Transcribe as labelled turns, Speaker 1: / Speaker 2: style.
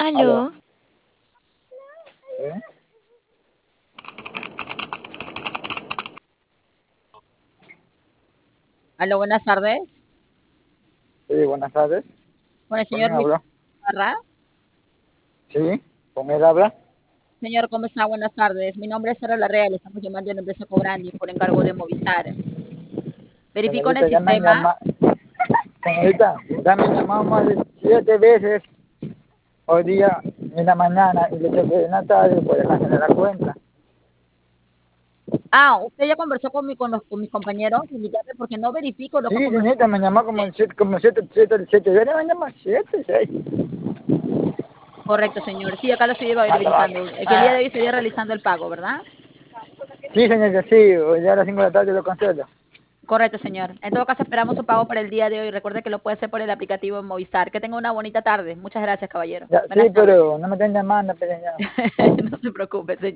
Speaker 1: Aló.
Speaker 2: Aló.
Speaker 1: ¿Sí?
Speaker 3: Aló, buenas tardes.
Speaker 1: Sí, buenas tardes.
Speaker 3: Con el
Speaker 1: ¿Con
Speaker 3: señor
Speaker 1: quién
Speaker 3: Luis
Speaker 1: hablo?
Speaker 3: Parra.
Speaker 1: Sí, con él habla.
Speaker 3: Señor, ¿cómo está? Buenas tardes. Mi nombre es Sara Larrea, le estamos llamando de la empresa Cobrandi por encargo de Movistar. Verifico en el
Speaker 1: Señorita, ya me han
Speaker 3: sistema.
Speaker 1: llamado. Señorita, ya me han llamado más de 7 veces hoy día en la mañana y le dije en la tarde, pues déjame de la cuenta.
Speaker 3: Usted ya conversó con mis compañeros, indícame, porque no verifico lo
Speaker 1: Sí,
Speaker 3: que conversó
Speaker 1: señorita, me llamó como
Speaker 3: usted.
Speaker 1: siete veces, me llamó 7, 6.
Speaker 3: Correcto, señor. Sí, acá lo estoy revisando. Que el día de hoy estaría realizando el pago, ¿verdad?
Speaker 1: Sí, señorita, sí, hoy día a las 5 de la tarde lo cancelo.
Speaker 3: Correcto, señor. En todo caso, esperamos su pago para el día de hoy. Recuerde que lo puede hacer por el aplicativo Movistar. Que tenga una bonita tarde. Muchas gracias, caballero.
Speaker 1: Ya, sí,
Speaker 3: Buenas tardes.
Speaker 1: pero no me estén llamando, pero ya.
Speaker 3: No se preocupe, señor.